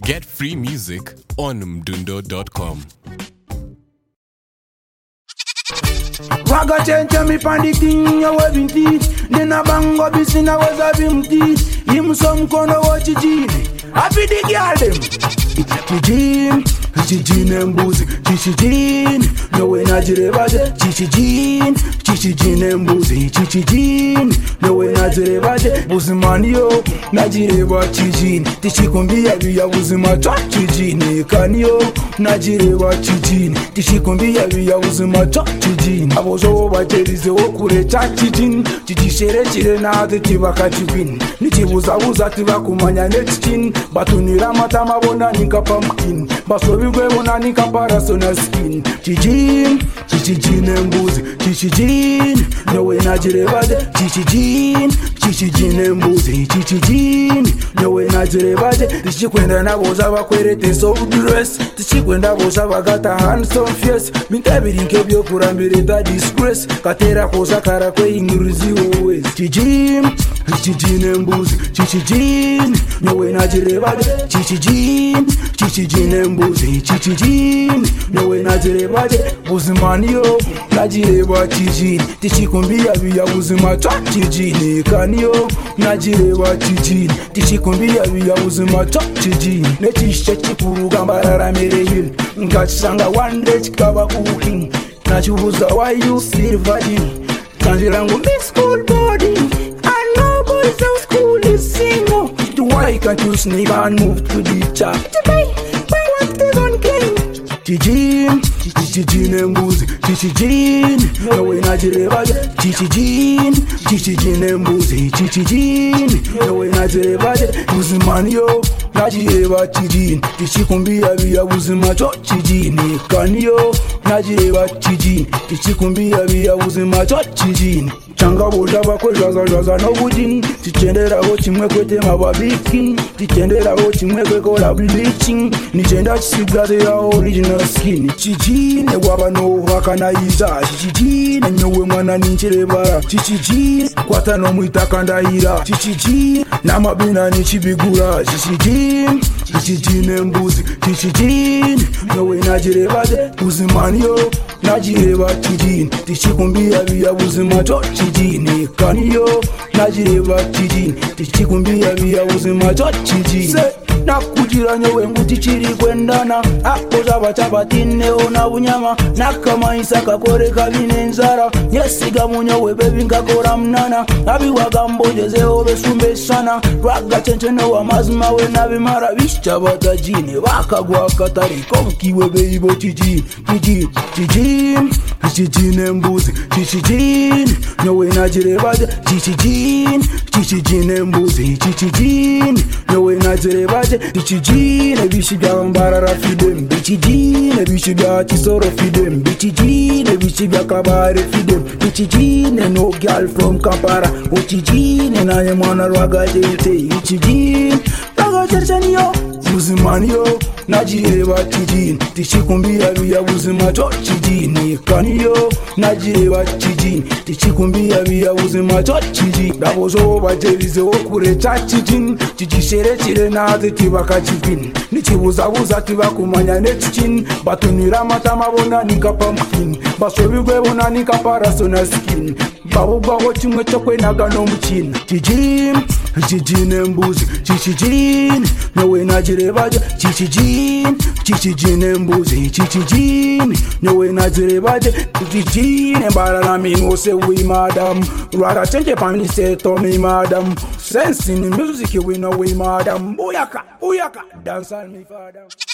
Get free music on mdundo.com. Waga chenche mi pandiking ya webinti Nina bango bisi na weza bimti Imso mkono wa chijini Happy the girl dem Chijin, chijin mbuzi Chijin, nowe na jirebaje Chijin, chijin mbuzi Chijin, nowe na jirebaje Buzimani yo, na jireba chijin Tichikumbia biya buzima chwa chijin Kanyo, na jireba chijin Tichikumbia biya buzima chwa chijin Abozo baterize okure cha chijin Chichishere chire na ade tibaka chibin Nichibuza buza tiba kumanya nechichin Batunira matama bona nika pumpkin Basobi gwe bona nika parasona skin Chijin, chichijin mbuzi Chichijin, nowe na jirebaje Chichijin, chichijin mbuzi Chichijin, nowe na jirebaje Tichikwenda na boza bakwerete so dress Tichikwenda boza bagata handsome face Mintabiri nkebyo kurambireta disgrace Katera koza karakwe ingirizi always Chijin, chichijin mbuzi Chichijin, nowe na jirebaje Chichijin, chichijin mbuzi Chichijin, nowe na jirebaje Buzimani yo, na jireba chijin Tichikumbia biya buzima chwa chijin Kanyo, na jireba chijin Tichikumbia biya buzima chwa chijin Nechishe chikuruga mbarara merehil Nkachisanga one day chikaba cooking Nachubuza why you still virgin Kanjirangu miss school body I know boys out school is single Why can't you sneak and move to the top? What they gon' claim? Chijin, chichijin mbuzi Chichijin, nowe na jirebaje Chichijin, chichijin mbuzi Chichijin, nowe na jirebaje Buzimani yo, na jireba chijin Tichikumbia biya buzima cho chijin Kanyo, na jireba chijin Tichikumbia biya buzima cho chijin Changa boja bakwe jaza no bujin Tichendera ho chimwe kwete mababikin Tichendera ho chimwe kwe kola bleaching Nichenda chisigaze ya original skin Chichine waba no wakana iza Chichine nyowe mwana ninchirebara Chichine kwata no mwita kandahira Chichine namabina nichibigura Chichine, chichijin mbuzi Chichine, nowe na jirebaje Buzimani yo, na jireba chijin Tichikumbia biya buzima cho chijin Kanyo, na jireba chijin Tichikumbia biya buzima cho chijin Nakujira nyowe nguti chiri kwendana Akoza bachabatine ona bunyama Nakama isaka kore kabine nzara Nyesiga munyowe bebi nkakora mnana Abiwaga mbojeze obe sumbe sana Rwaga chenchene wa mazima we nabimara Bisha batajine bakagwa katari Konkiwe beibo chijin Chijin, chichijin mbuzi Chichijin, nyowe na jirebaje Chichijin, chichijin mbuzi Chichijin, nyowe na jirebaje Bichijin, bishi bya mbarara fidem Bichijin, bishi bya chisoro fidem Bichijin, bishi bya kabare fidem Bichijin, no girl from Kampara Bichijin, na ye mwana rwaga jete Bichijin, raga cherchani yo Buzimani yo, na jireba chijin Tichikumbia biya buzima cho chijin Kanyo, na jireba chijin Tichikumbia biya buzima cho chijin Dabozo baterize okure cha chijin Chichishere chire na ade tibaka chipin Nichibuza buza tiba kumanya nechichin Batunira matama bona nika pumpkin Basobi gwe bona nika parasona skin Babu bago chimwe chokwe naga no mchin Chijin, chichijin mbuzi Chichijin, nowe na jirebaje Chichijin, chichijin mbuzi Chichijin, nowe na jirebaje Chichijin, mbarara mingo se we madam Rara chenje pamli se to me madam Sense in the music we know we madam Booyaka, booyaka, dance on me father